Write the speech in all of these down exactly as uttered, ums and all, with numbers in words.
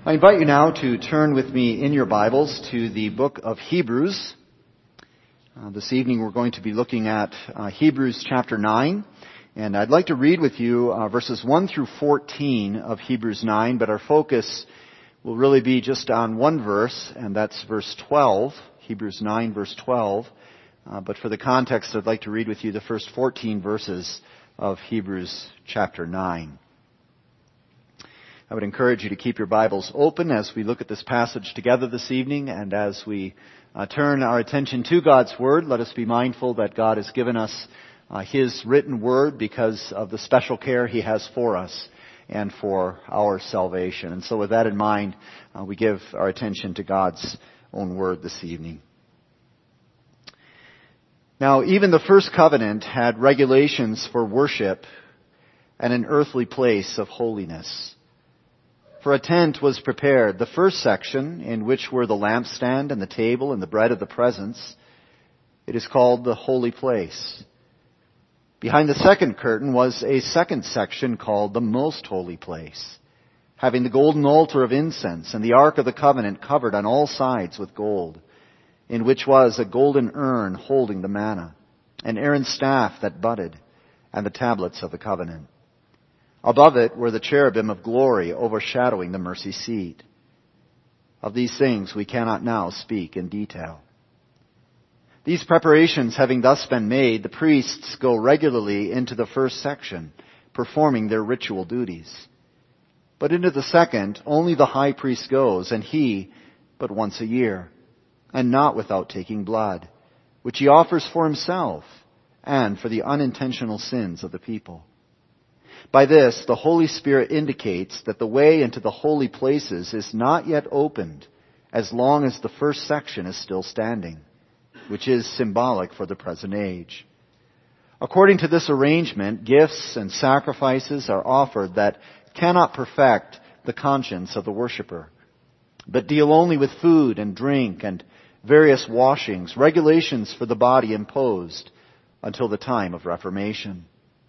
I invite you now to turn with me in your Bibles to the book of Hebrews. Uh, this evening we're going to be looking at uh, Hebrews chapter nine. And I'd like to read with you uh, verses one through fourteen of Hebrews nine, but our focus will really be just on one verse, and that's verse twelve, Hebrews nine verse twelve. Uh, but for the context, I'd like to read with you the first fourteen verses of Hebrews chapter nine. I would encourage you to keep your Bibles open as we look at this passage together this evening, and as we uh, turn our attention to God's Word, let us be mindful that God has given us uh, His written Word because of the special care He has for us and for our salvation. And so with that in mind, uh, we give our attention to God's own Word this evening. Now, even the first covenant had regulations for worship and an earthly place of holiness. For a tent was prepared, the first section, in which were the lampstand and the table and the bread of the presence. It is called the holy place. Behind the second curtain was a second section called the most holy place, having the golden altar of incense and the ark of the covenant covered on all sides with gold, in which was a golden urn holding the manna, and Aaron's staff that budded, and the tablets of the covenant. Above it were the cherubim of glory overshadowing the mercy seat. Of these things we cannot now speak in detail. These preparations having thus been made, the priests go regularly into the first section, performing their ritual duties. But into the second, only the high priest goes, and he but once a year, and not without taking blood, which he offers for himself and for the unintentional sins of the people. By this, the Holy Spirit indicates that the way into the holy places is not yet opened as long as the first section is still standing, which is symbolic for the present age. According to this arrangement, gifts and sacrifices are offered that cannot perfect the conscience of the worshiper, but deal only with food and drink and various washings, regulations for the body imposed until the time of Reformation.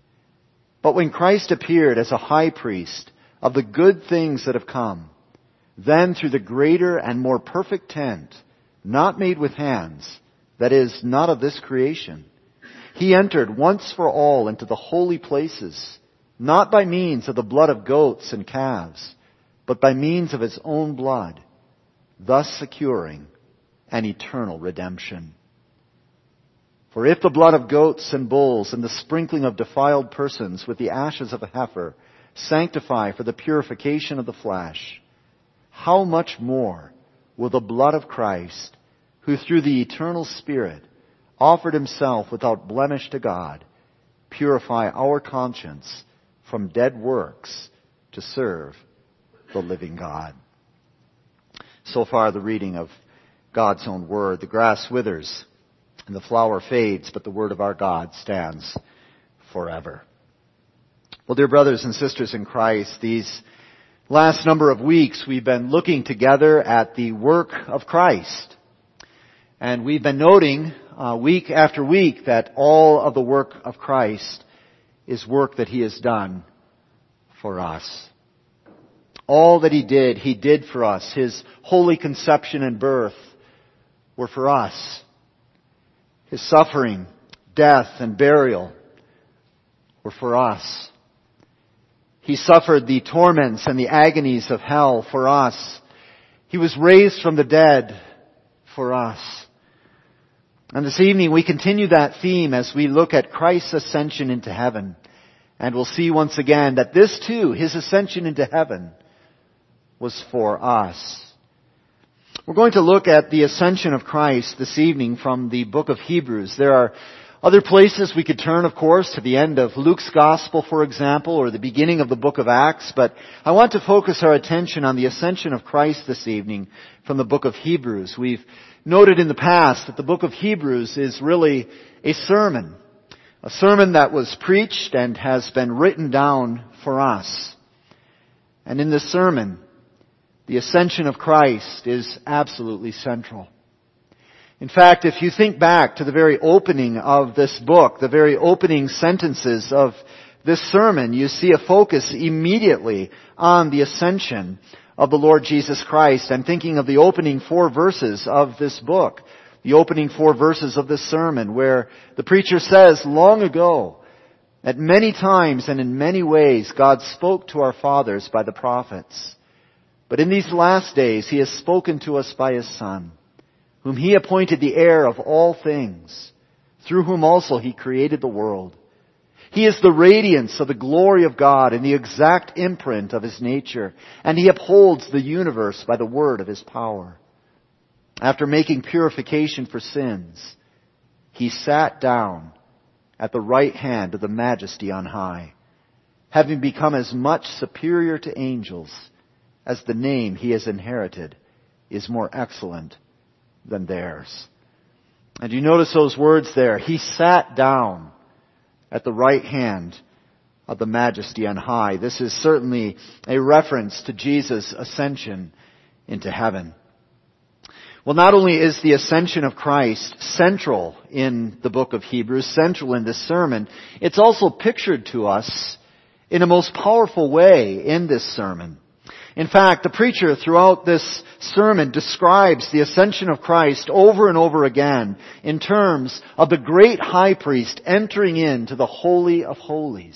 But when Christ appeared as a high priest of the good things that have come, then through the greater and more perfect tent, not made with hands, that is, not of this creation, he entered once for all into the holy places, not by means of the blood of goats and calves, but by means of his own blood, thus securing an eternal redemption. For if the blood of goats and bulls and the sprinkling of defiled persons with the ashes of a heifer sanctify for the purification of the flesh, how much more will the blood of Christ, who through the eternal Spirit offered himself without blemish to God, purify our conscience from dead works to serve the living God. So far the reading of God's own word. The grass withers and the flower fades, but the word of our God stands forever. Well, dear brothers and sisters in Christ, these last number of weeks we've been looking together at the work of Christ. And we've been noting uh, week after week that all of the work of Christ is work that He has done for us. All that He did, He did for us. His holy conception and birth were for us. His suffering, death, and burial were for us. He suffered the torments and the agonies of hell for us. He was raised from the dead for us. And this evening we continue that theme as we look at Christ's ascension into heaven. And we'll see once again that this too, His ascension into heaven, was for us. We're going to look at the ascension of Christ this evening from the book of Hebrews. There are other places we could turn, of course, to the end of Luke's Gospel, for example, or the beginning of the book of Acts, but I want to focus our attention on the ascension of Christ this evening from the book of Hebrews. We've noted in the past that the book of Hebrews is really a sermon, a sermon that was preached and has been written down for us. And in this sermon, the ascension of Christ is absolutely central. In fact, if you think back to the very opening of this book, the very opening sentences of this sermon, you see a focus immediately on the ascension of the Lord Jesus Christ. I'm thinking of the opening four verses of this book, the opening four verses of this sermon, where the preacher says, long ago, at many times and in many ways, God spoke to our fathers by the prophets. But in these last days, He has spoken to us by His Son, whom He appointed the heir of all things, through whom also He created the world. He is the radiance of the glory of God and the exact imprint of His nature, and He upholds the universe by the word of His power. After making purification for sins, He sat down at the right hand of the Majesty on high, having become as much superior to angels as the name He has inherited is more excellent than theirs. And you notice those words there. He sat down at the right hand of the Majesty on high. This is certainly a reference to Jesus' ascension into heaven. Well, not only is the ascension of Christ central in the book of Hebrews, central in this sermon, it's also pictured to us in a most powerful way in this sermon. In fact, the preacher throughout this sermon describes the ascension of Christ over and over again in terms of the great high priest entering into the Holy of Holies.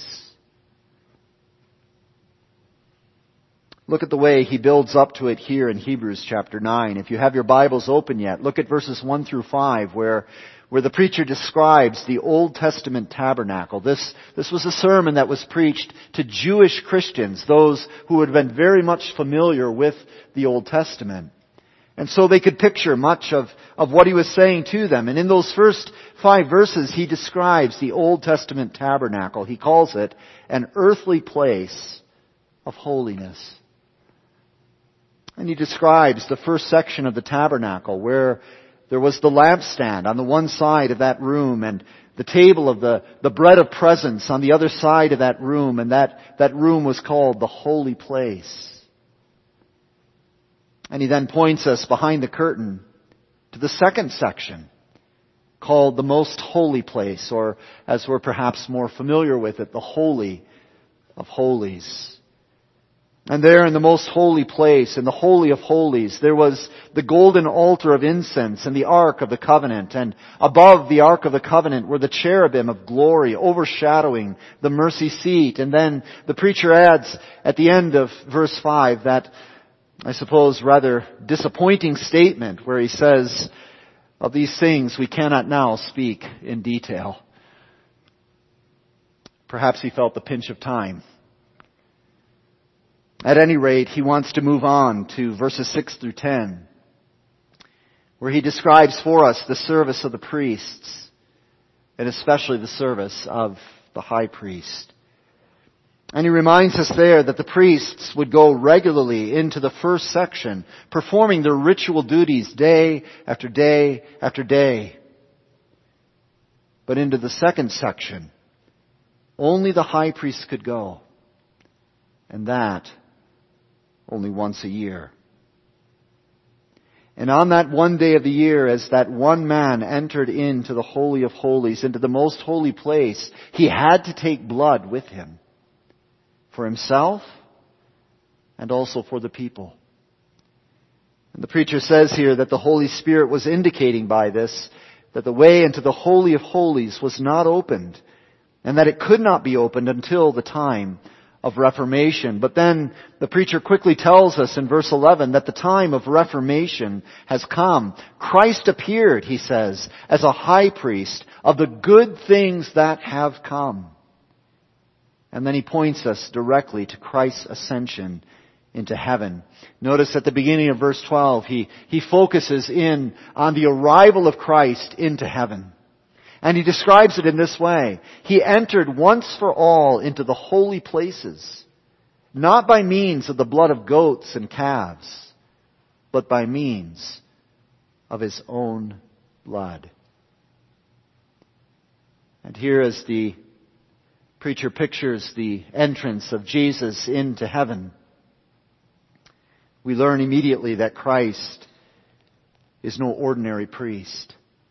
Look at the way he builds up to it here in Hebrews chapter nine. If you have your Bibles open yet, look at verses one through five where where the preacher describes the Old Testament tabernacle. This, this was a sermon that was preached to Jewish Christians, those who had been very much familiar with the Old Testament. And so they could picture much of, of what he was saying to them. And in those first five verses, he describes the Old Testament tabernacle. He calls it an earthly place of holiness. And he describes the first section of the tabernacle where there was the lampstand on the one side of that room and the table of the, the bread of presence on the other side of that room. And that, that room was called the holy place. And he then points us behind the curtain to the second section called the most holy place, or as we're perhaps more familiar with it, the Holy of Holies. And there in the most holy place, in the Holy of Holies, there was the golden altar of incense and the Ark of the Covenant. And above the Ark of the Covenant were the cherubim of glory overshadowing the mercy seat. And then the preacher adds at the end of verse five that, I suppose, rather disappointing statement where he says, of these things we cannot now speak in detail. Perhaps he felt the pinch of time. At any rate, he wants to move on to verses six through ten, where he describes for us the service of the priests, and especially the service of the high priest. And he reminds us there that the priests would go regularly into the first section, performing their ritual duties day after day after day. But into the second section, only the high priest could go, and that only once a year. And on that one day of the year, as that one man entered into the Holy of Holies, into the most holy place, he had to take blood with him for himself and also for the people. And the preacher says here that the Holy Spirit was indicating by this that the way into the Holy of Holies was not opened, and that it could not be opened until the time of Reformation. But then the preacher quickly tells us in verse eleven that the time of Reformation has come. Christ appeared, he says, as a high priest of the good things that have come. And then he points us directly to Christ's ascension into heaven. Notice at the beginning of verse twelve, he, he focuses in on the arrival of Christ into heaven. And he describes it in this way. He entered once for all into the holy places, not by means of the blood of goats and calves, but by means of his own blood. And here as the preacher pictures the entrance of Jesus into heaven, we learn immediately that Christ is no ordinary priest.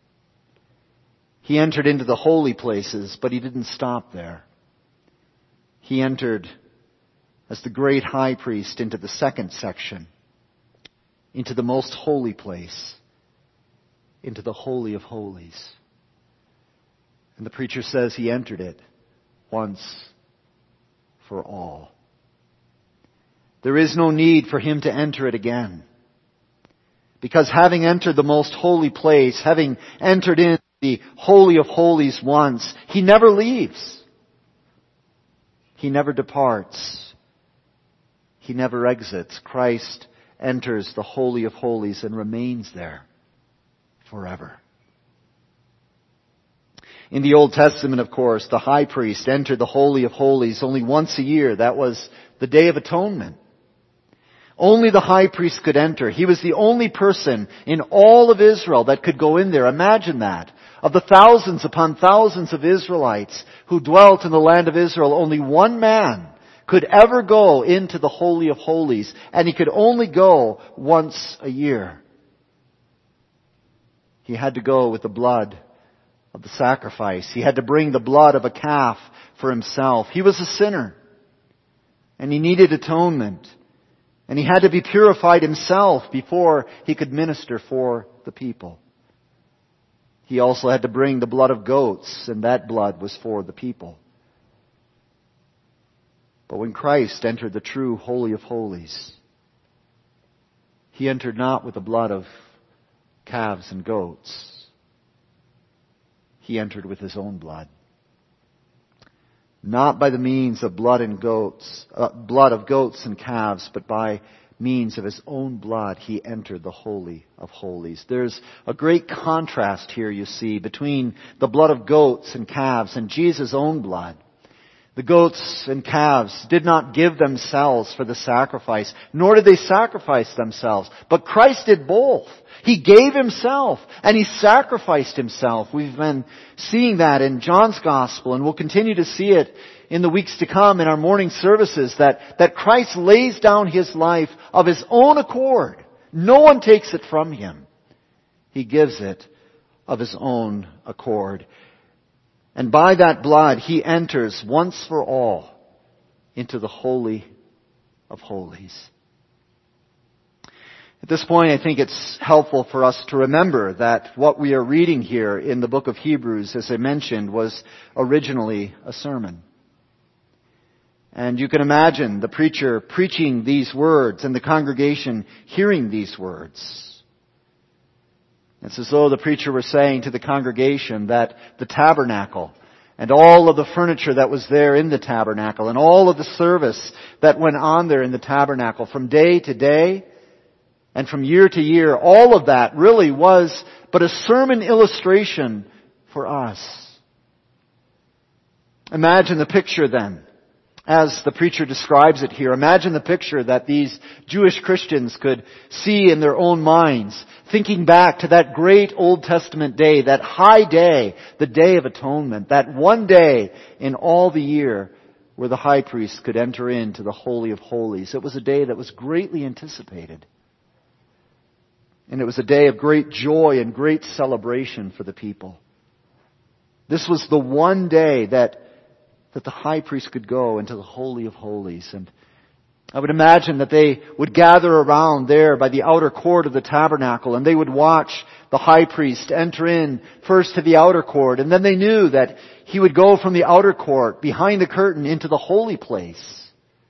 He entered into the holy places, but he didn't stop there. He entered as the great high priest into the second section, into the most holy place, into the Holy of Holies. And the preacher says he entered it once for all. There is no need for him to enter it again. Because having entered the most holy place, having entered in the Holy of Holies once, he never leaves. He never departs. He never exits. Christ enters the Holy of Holies and remains there forever. In the Old Testament, of course, the high priest entered the Holy of Holies only once a year. That was the Day of Atonement. Only the high priest could enter. He was the only person in all of Israel that could go in there. Imagine that. Of the thousands upon thousands of Israelites who dwelt in the land of Israel, only one man could ever go into the Holy of Holies, and he could only go once a year. He had to go with the blood of the sacrifice. He had to bring the blood of a calf for himself. He was a sinner, and he needed atonement. And he had to be purified himself before he could minister for the people. He also had to bring the blood of goats, and that blood was for the people. But when Christ entered the true Holy of Holies, he entered not with the blood of calves and goats. He entered with his own blood. Not by the means of blood and goats, uh, blood of goats and calves, but by means of his own blood, he entered the Holy of Holies. There's a great contrast here, you see, between the blood of goats and calves and Jesus' own blood. The goats and calves did not give themselves for the sacrifice, nor did they sacrifice themselves. But Christ did both. He gave himself and he sacrificed himself. We've been seeing that in John's Gospel, and we'll continue to see it in the weeks to come in our morning services, that, that Christ lays down his life of his own accord. No one takes it from him. He gives it of his own accord. And by that blood, he enters once for all into the Holy of Holies. At this point, I think it's helpful for us to remember that what we are reading here in the book of Hebrews, as I mentioned, was originally a sermon. And you can imagine the preacher preaching these words and the congregation hearing these words. It's as though the preacher were saying to the congregation that the tabernacle and all of the furniture that was there in the tabernacle and all of the service that went on there in the tabernacle from day to day and from year to year, all of that really was but a sermon illustration for us. Imagine the picture then, as the preacher describes it here. Imagine the picture that these Jewish Christians could see in their own minds, thinking back to that great Old Testament day, that high day, the Day of Atonement, that one day in all the year where the high priest could enter into the Holy of Holies. It was a day that was greatly anticipated. And it was a day of great joy and great celebration for the people. This was the one day that that the high priest could go into the Holy of Holies. And I would imagine that they would gather around there by the outer court of the tabernacle, and they would watch the high priest enter in first to the outer court, and then they knew that he would go from the outer court behind the curtain into the holy place.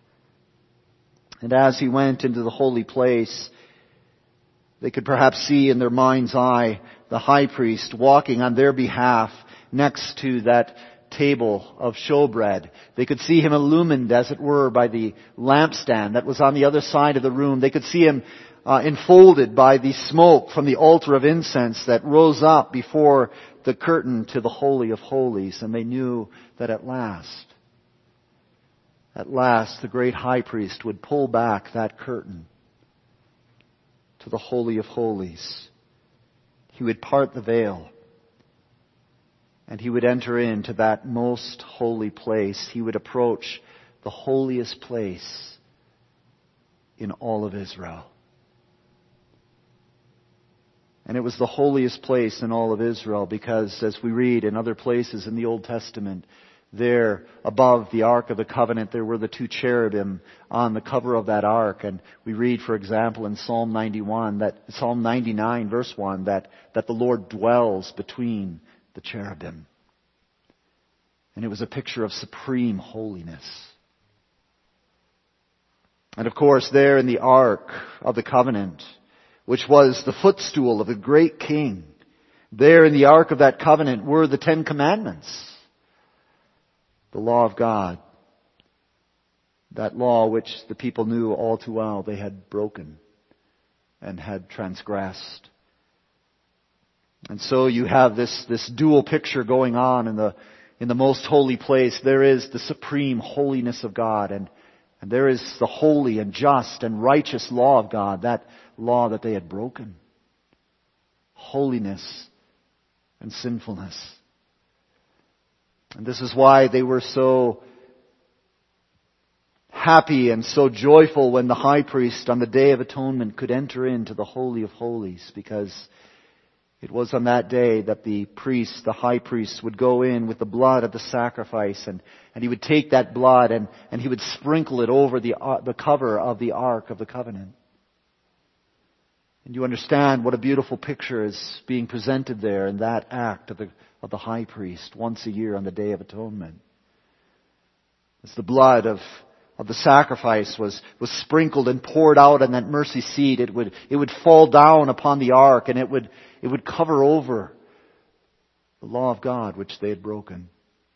And as he went into the holy place, they could perhaps see in their mind's eye the high priest walking on their behalf next to that table of showbread. They could see him illumined, as it were, by the lampstand that was on the other side of the room. They could see him uh, enfolded by the smoke from the altar of incense that rose up before the curtain to the Holy of Holies. And they knew that at last, at last, the great high priest would pull back that curtain to the Holy of Holies. He would part the veil. And he would enter into that most holy place. He would approach the holiest place in all of Israel. And it was the holiest place in all of Israel because, as we read in other places in the Old Testament, there above the Ark of the Covenant, there were the two cherubim on the cover of that Ark. And we read, for example, in Psalm ninety-one, that Psalm ninety-nine, verse one, that, that the Lord dwells between the cherubim. And it was a picture of supreme holiness. And of course, there in the Ark of the Covenant, which was the footstool of the great King, there in the Ark of that Covenant were the Ten Commandments, the law of God, that law which the people knew all too well they had broken and had transgressed. And so you have this, this dual picture going on in the, in the most holy place. There is the supreme holiness of God, and, and there is the holy and just and righteous law of God, that law that they had broken. Holiness and sinfulness. And this is why they were so happy and so joyful when the high priest on the Day of Atonement could enter into the Holy of Holies, because it was on that day that the priest, the high priest, would go in with the blood of the sacrifice, and, and he would take that blood and, and he would sprinkle it over the, uh, the cover of the Ark of the Covenant. And you understand what a beautiful picture is being presented there in that act of the, of the high priest once a year on the Day of Atonement. As the blood of, of the sacrifice was, was sprinkled and poured out on that mercy seat, it would, it would fall down upon the ark, and it would, it would cover over the law of God which they had broken.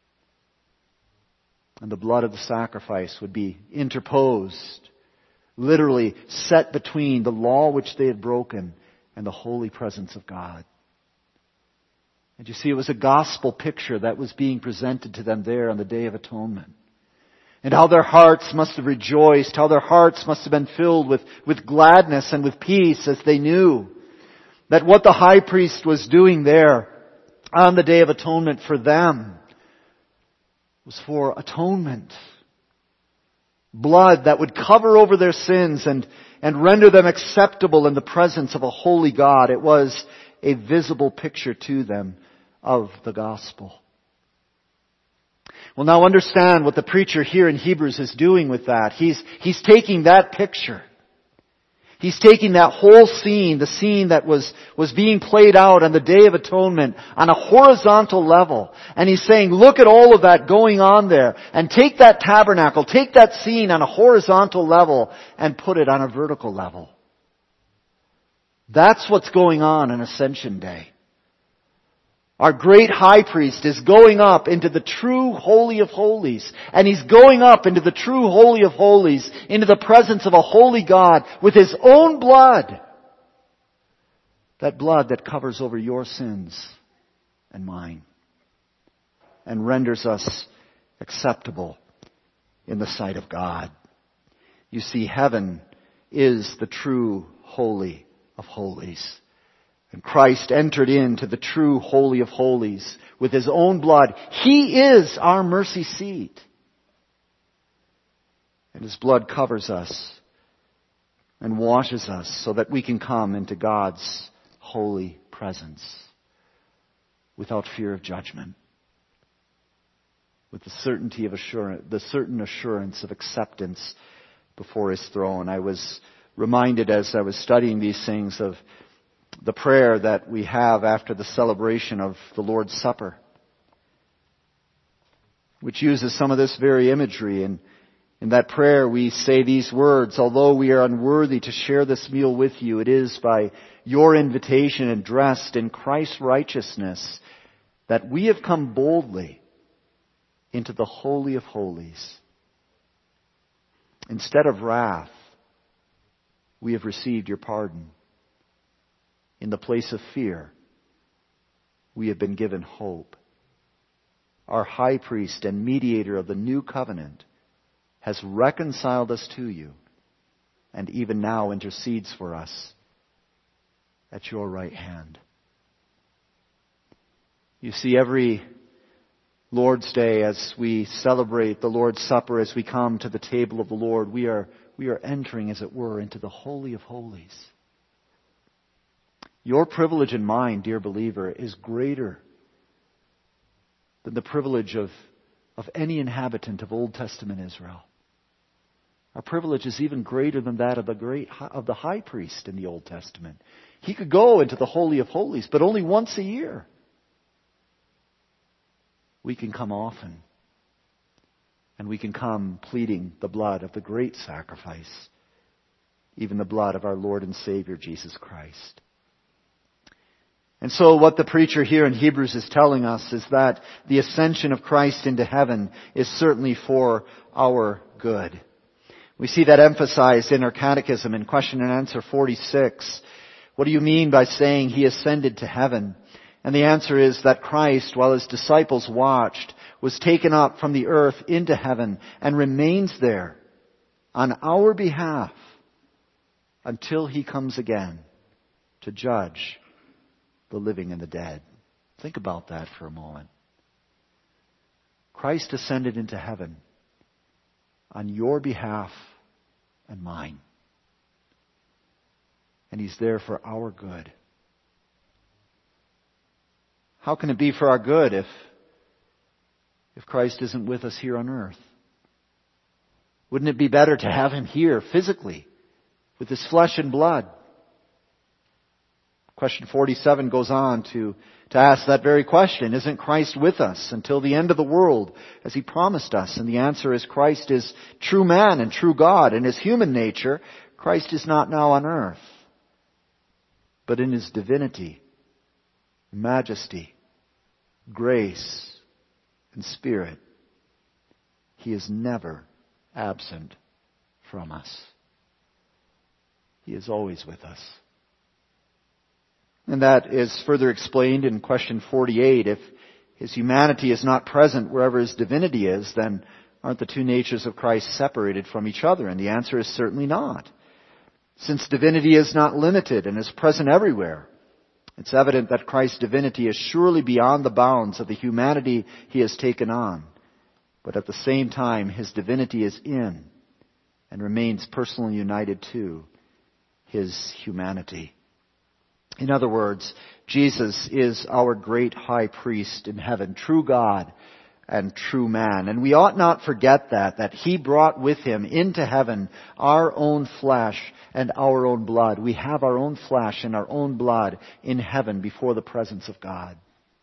And the blood of the sacrifice would be interposed, literally set between the law which they had broken and the holy presence of God. And you see, it was a gospel picture that was being presented to them there on the Day of Atonement. And how their hearts must have rejoiced, how their hearts must have been filled with, with gladness and with peace as they knew that what the high priest was doing there on the Day of Atonement for them was for atonement. Blood that would cover over their sins and, and render them acceptable in the presence of a holy God. It was a visible picture to them of the gospel. Well, now understand what the preacher here in Hebrews is doing with that. He's, he's taking that picture. He's taking that whole scene, the scene that was, was being played out on the Day of Atonement on a horizontal level. And he's saying, look at all of that going on there, and take that tabernacle, take that scene on a horizontal level and put it on a vertical level. That's what's going on on Ascension Day. Our great high priest is going up into the true Holy of Holies. And he's going up into the true Holy of Holies, into the presence of a holy God with his own blood. That blood that covers over your sins and mine, and renders us acceptable in the sight of God. You see, heaven is the true Holy of Holies. And Christ entered into the true Holy of Holies with his own blood. He is our mercy seat. And his blood covers us and washes us so that we can come into God's holy presence without fear of judgment, with the certainty of assurance, the certain assurance of acceptance before his throne. I was reminded as I was studying these things of the prayer that we have after the celebration of the Lord's Supper, which uses some of this very imagery. And in that prayer we say these words: although we are unworthy to share this meal with you, it is by your invitation and dressed in Christ's righteousness that we have come boldly into the Holy of Holies. Instead of wrath, we have received your pardon. In the place of fear, we have been given hope. Our high priest and mediator of the new covenant has reconciled us to you, and even now intercedes for us at your right hand. You see, every Lord's Day, as we celebrate the Lord's Supper, as we come to the table of the Lord, we are, we are entering, as it were, into the Holy of Holies. Your privilege and mine, dear believer, is greater than the privilege of, of any inhabitant of Old Testament Israel. Our privilege is even greater than that of the great of the high priest in the Old Testament. He could go into the Holy of Holies, but only once a year. We can come often. And we can come pleading the blood of the great sacrifice, even the blood of our Lord and Savior, Jesus Christ. And so what the preacher here in Hebrews is telling us is that the ascension of Christ into heaven is certainly for our good. We see that emphasized in our catechism in question and answer forty-six. What do you mean by saying He ascended to heaven? And the answer is that Christ, while His disciples watched, was taken up from the earth into heaven and remains there on our behalf until He comes again to judge the living and the dead. Think about that for a moment. Christ ascended into heaven on your behalf and mine. And He's there for our good. How can it be for our good if, if Christ isn't with us here on earth? Wouldn't it be better to have Him here physically with His flesh and blood? Question forty-seven goes on to, to ask that very question. Isn't Christ with us until the end of the world as He promised us? And the answer is Christ is true man and true God. In His human nature, Christ is not now on earth. But in His divinity, majesty, grace, and Spirit, He is never absent from us. He is always with us. And that is further explained in question forty-eight. If His humanity is not present wherever His divinity is, then aren't the two natures of Christ separated from each other? And the answer is certainly not. Since divinity is not limited and is present everywhere, it's evident that Christ's divinity is surely beyond the bounds of the humanity He has taken on. But at the same time, His divinity is in and remains personally united to His humanity. In other words, Jesus is our great high priest in heaven, true God and true man. And we ought not forget that, that He brought with Him into heaven our own flesh and our own blood. We have our own flesh and our own blood in heaven before the presence of God.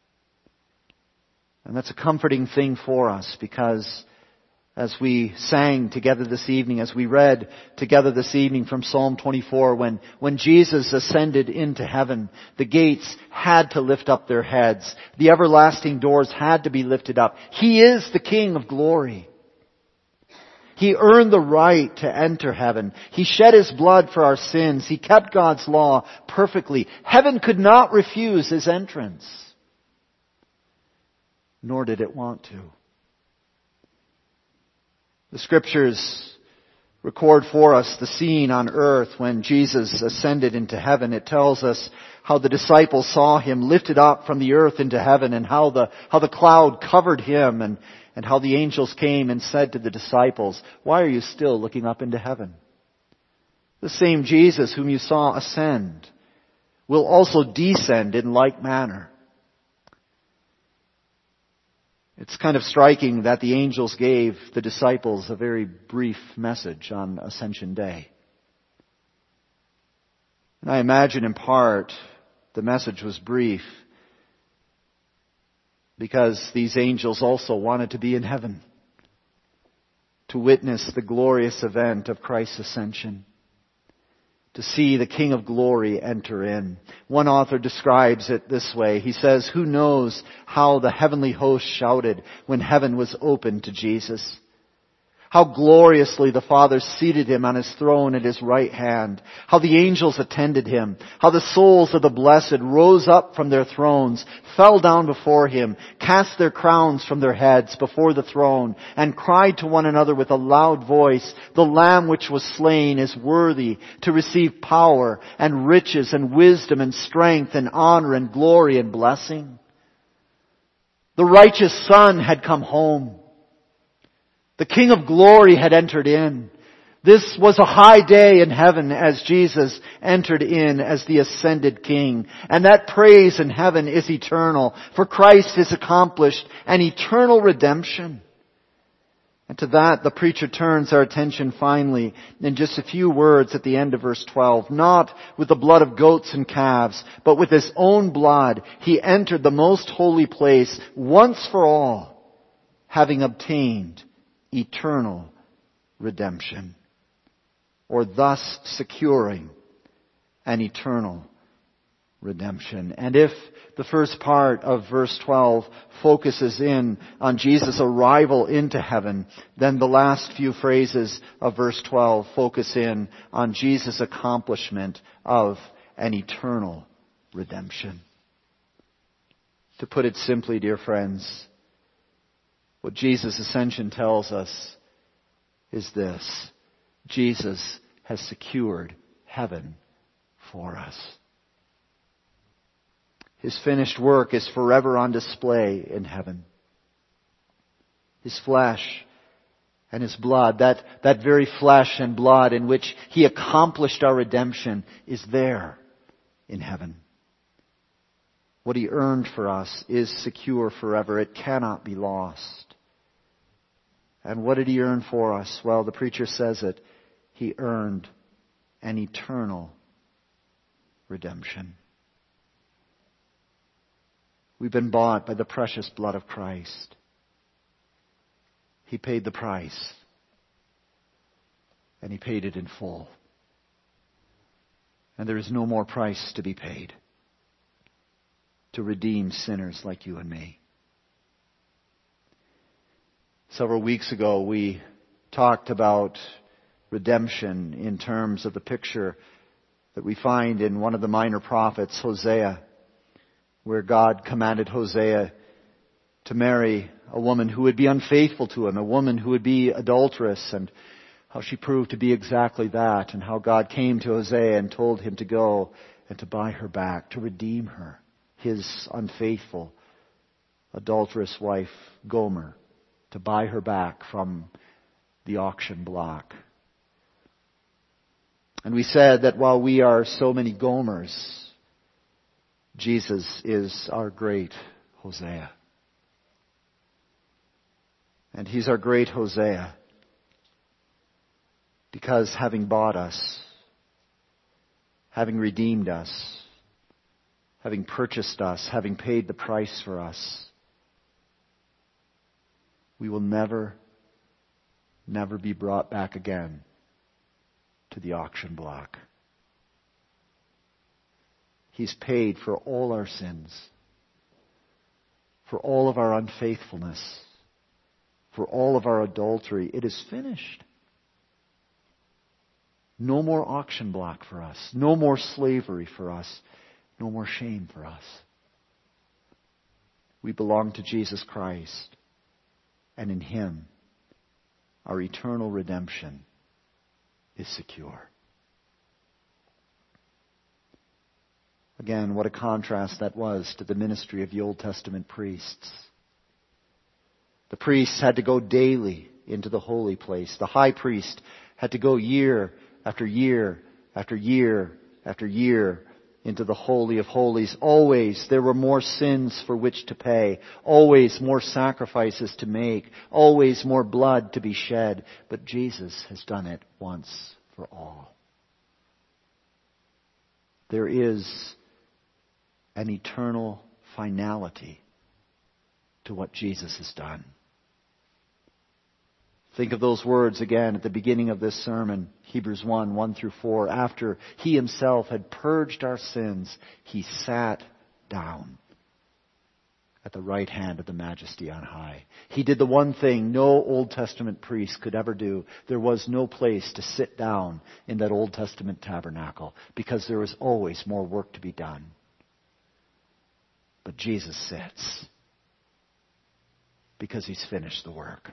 And that's a comforting thing for us, because as we sang together this evening, as we read together this evening from Psalm twenty-four, when, when Jesus ascended into heaven, the gates had to lift up their heads. The everlasting doors had to be lifted up. He is the King of glory. He earned the right to enter heaven. He shed His blood for our sins. He kept God's law perfectly. Heaven could not refuse His entrance, nor did it want to. The Scriptures record for us the scene on earth when Jesus ascended into heaven. It tells us how the disciples saw Him lifted up from the earth into heaven, and how the, how the cloud covered Him, and, and how the angels came and said to the disciples, "Why are you still looking up into heaven? The same Jesus whom you saw ascend will also descend in like manner." It's kind of striking that the angels gave the disciples a very brief message on Ascension Day. And I imagine in part the message was brief because these angels also wanted to be in heaven to witness the glorious event of Christ's ascension, to see the King of Glory enter in. One author describes it this way. He says, "Who knows how the heavenly host shouted when heaven was opened to Jesus? How gloriously the Father seated Him on His throne at His right hand. How the angels attended Him. How the souls of the blessed rose up from their thrones, fell down before Him, cast their crowns from their heads before the throne, and cried to one another with a loud voice, 'The Lamb which was slain is worthy to receive power and riches and wisdom and strength and honor and glory and blessing.' The righteous Son had come home. The King of Glory had entered in. This was a high day in heaven as Jesus entered in as the ascended King. And that praise in heaven is eternal, for Christ has accomplished an eternal redemption. And to that, the preacher turns our attention finally in just a few words at the end of verse twelve. Not with the blood of goats and calves, but with his own blood, he entered the most holy place once for all, having obtained eternal redemption, or thus securing an eternal redemption. And if the first part of verse twelve focuses in on Jesus' arrival into heaven, then the last few phrases of verse twelve focus in on Jesus' accomplishment of an eternal redemption. To put it simply, dear friends, what Jesus' ascension tells us is this: Jesus has secured heaven for us. His finished work is forever on display in heaven. His flesh and His blood, that, that very flesh and blood in which He accomplished our redemption, is there in heaven. What He earned for us is secure forever. It cannot be lost. And what did He earn for us? Well, the preacher says it. He earned an eternal redemption. We've been bought by the precious blood of Christ. He paid the price. And He paid it in full. And there is no more price to be paid to redeem sinners like you and me. Several weeks ago, we talked about redemption in terms of the picture that we find in one of the minor prophets, Hosea, where God commanded Hosea to marry a woman who would be unfaithful to him, a woman who would be adulterous, and how she proved to be exactly that, and how God came to Hosea and told him to go and to buy her back, to redeem her, his unfaithful, adulterous wife, Gomer, to buy her back from the auction block. And we said that while we are so many Gomers, Jesus is our great Hosea. And He's our great Hosea because having bought us, having redeemed us, having purchased us, having paid the price for us, we will never, never be brought back again to the auction block. He's paid for all our sins, for all of our unfaithfulness, for all of our adultery. It is finished. No more auction block for us. No more slavery for us. No more shame for us. We belong to Jesus Christ, and in Him, our eternal redemption is secure. Again, what a contrast that was to the ministry of the Old Testament priests. The priests had to go daily into the holy place. The high priest had to go year after year after year after year into the Holy of Holies. Always there were more sins for which to pay. Always more sacrifices to make. Always more blood to be shed. But Jesus has done it once for all. There is an eternal finality to what Jesus has done. Think of those words again at the beginning of this sermon, Hebrews one, one through four. After He Himself had purged our sins, He sat down at the right hand of the Majesty on high. He did the one thing no Old Testament priest could ever do. There was no place to sit down in that Old Testament tabernacle because there was always more work to be done. But Jesus sits because He's finished the work.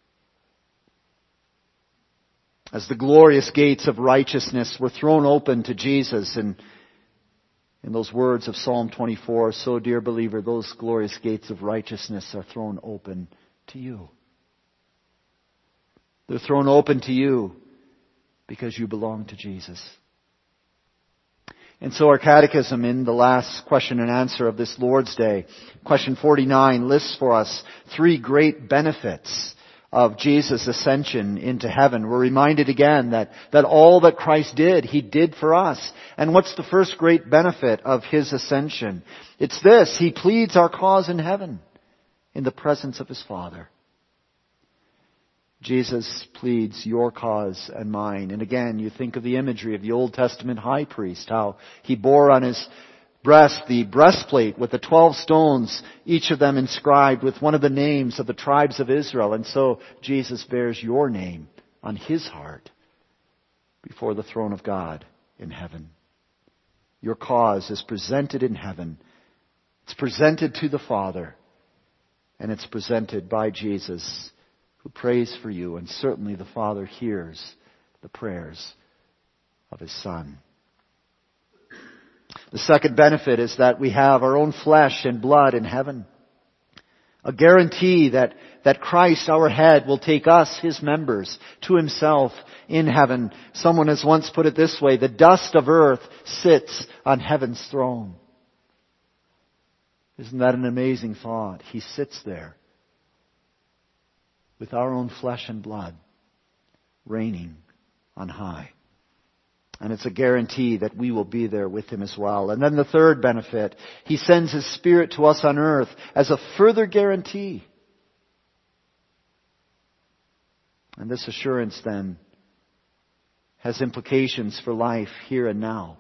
As the glorious gates of righteousness were thrown open to Jesus, and in those words of Psalm twenty-four, so dear believer, those glorious gates of righteousness are thrown open to you. They're thrown open to you because you belong to Jesus. And so our catechism in the last question and answer of this Lord's Day, question forty-nine, lists for us three great benefits of Jesus' ascension into heaven, we're reminded again that, that all that Christ did, He did for us. And what's the first great benefit of His ascension? It's this: He pleads our cause in heaven, in the presence of His Father. Jesus pleads your cause and mine. And again, you think of the imagery of the Old Testament high priest, how he bore on his breast the breastplate with the twelve stones, each of them inscribed with one of the names of the tribes of Israel. And so Jesus bears your name on His heart before the throne of God in heaven. Your cause is presented in heaven. It's presented to the Father. And it's presented by Jesus, who prays for you. And certainly the Father hears the prayers of His Son. The second benefit is that we have our own flesh and blood in heaven. A guarantee that, that Christ, our head, will take us, His members, to Himself in heaven. Someone has once put it this way: the dust of earth sits on heaven's throne. Isn't that an amazing thought? He sits there with our own flesh and blood, reigning on high. And it's a guarantee that we will be there with Him as well. And then the third benefit: He sends His Spirit to us on earth as a further guarantee. And this assurance then has implications for life here and now.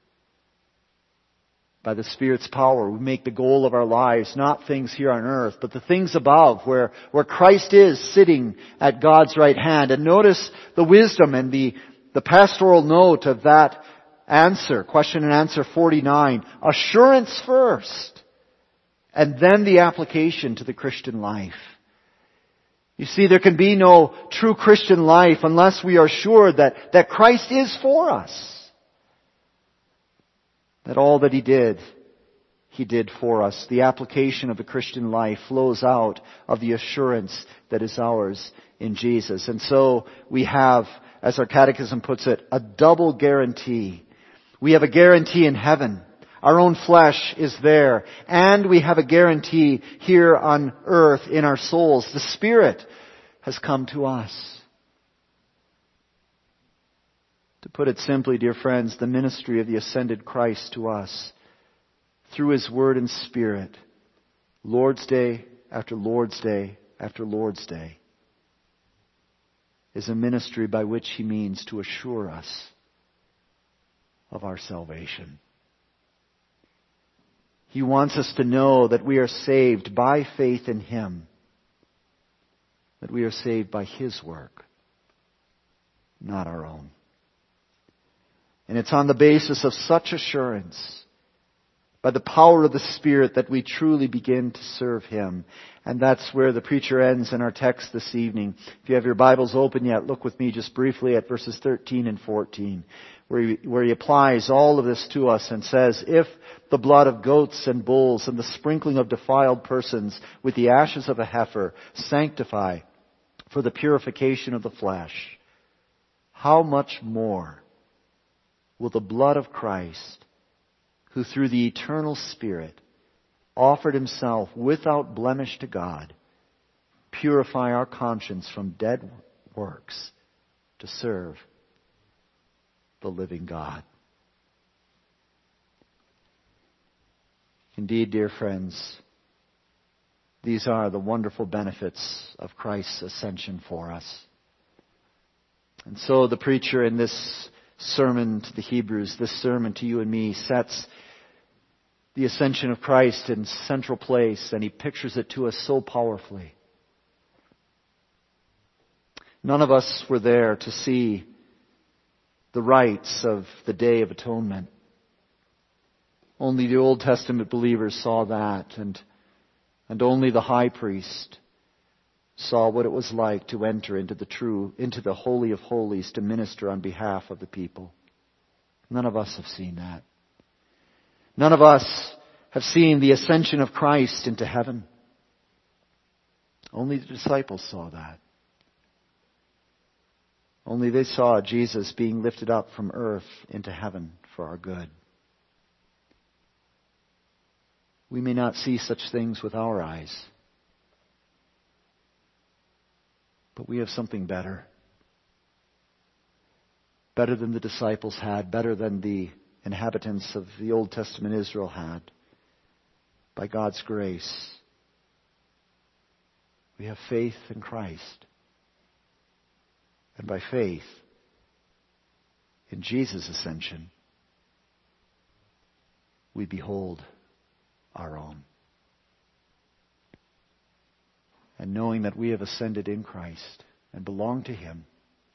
By the Spirit's power, we make the goal of our lives not things here on earth, but the things above, where, where Christ is sitting at God's right hand. And notice the wisdom and the The pastoral note of that answer, question and answer forty-nine. Assurance first, and then the application to the Christian life. You see, there can be no true Christian life unless we are sure that, that Christ is for us. That all that He did, He did for us. The application of the Christian life flows out of the assurance that is ours in Jesus. And so we have, as our catechism puts it, a double guarantee. We have a guarantee in heaven. Our own flesh is there. And we have a guarantee here on earth in our souls. The Spirit has come to us. To put it simply, dear friends, the ministry of the ascended Christ to us, through His Word and Spirit, Lord's Day after Lord's Day after Lord's Day, is a ministry by which He means to assure us of our salvation. He wants us to know that we are saved by faith in Him, that we are saved by His work, not our own. And it's on the basis of such assurance, by the power of the Spirit, that we truly begin to serve Him. And that's where the preacher ends in our text this evening. If you have your Bibles open yet, look with me just briefly at verses thirteen and fourteen, where he, where he applies all of this to us and says, if the blood of goats and bulls and the sprinkling of defiled persons with the ashes of a heifer sanctify for the purification of the flesh, how much more will the blood of Christ, who through the eternal Spirit offered Himself without blemish to God, purify our conscience from dead works to serve the living God. Indeed, dear friends, these are the wonderful benefits of Christ's ascension for us. And so the preacher in this sermon to the Hebrews, this sermon to you and me, sets the ascension of Christ in central place, and he pictures it to us so powerfully. None of us were there to see the rites of the Day of Atonement. Only the Old Testament believers saw that, and, and only the high priest saw what it was like to enter into the true, into the Holy of Holies to minister on behalf of the people. None of us have seen that. None of us have seen the ascension of Christ into heaven. Only the disciples saw that. Only they saw Jesus being lifted up from earth into heaven for our good. We may not see such things with our eyes, But we have something better. Better than the disciples had, better than the inhabitants of the Old Testament Israel had. By God's grace, we have faith in Christ. And by faith in Jesus' ascension, we behold our own. And knowing that we have ascended in Christ and belong to Him,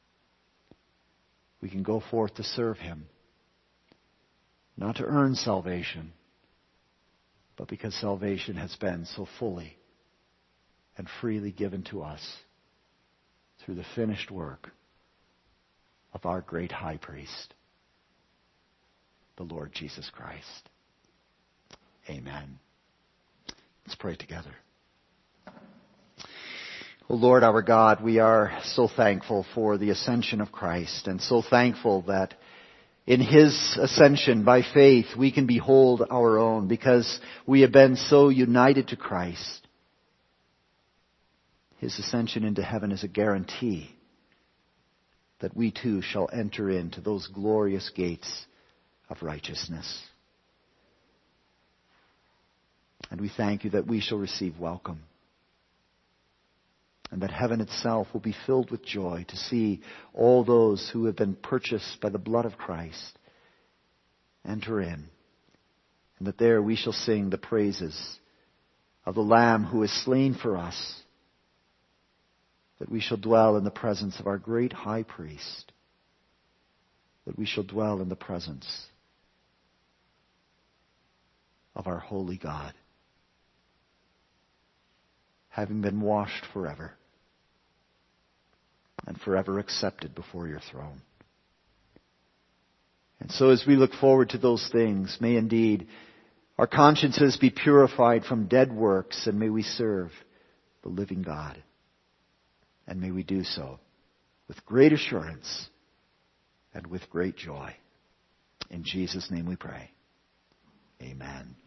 we can go forth to serve Him, not to earn salvation, but because salvation has been so fully and freely given to us through the finished work of our great high priest, the Lord Jesus Christ. Amen. Let's pray together. O Lord our God, we are so thankful for the ascension of Christ, and so thankful that in His ascension, by faith, we can behold our own because we have been so united to Christ. His ascension into heaven is a guarantee that we too shall enter into those glorious gates of righteousness. And we thank You that we shall receive welcome, and that heaven itself will be filled with joy to see all those who have been purchased by the blood of Christ enter in. And that there we shall sing the praises of the Lamb who is slain for us. That we shall dwell in the presence of our great high priest. That we shall dwell in the presence of our holy God, having been washed forever and forever accepted before Your throne. And so as we look forward to those things, may indeed our consciences be purified from dead works, and may we serve the living God. And may we do so with great assurance and with great joy. In Jesus' name we pray. Amen.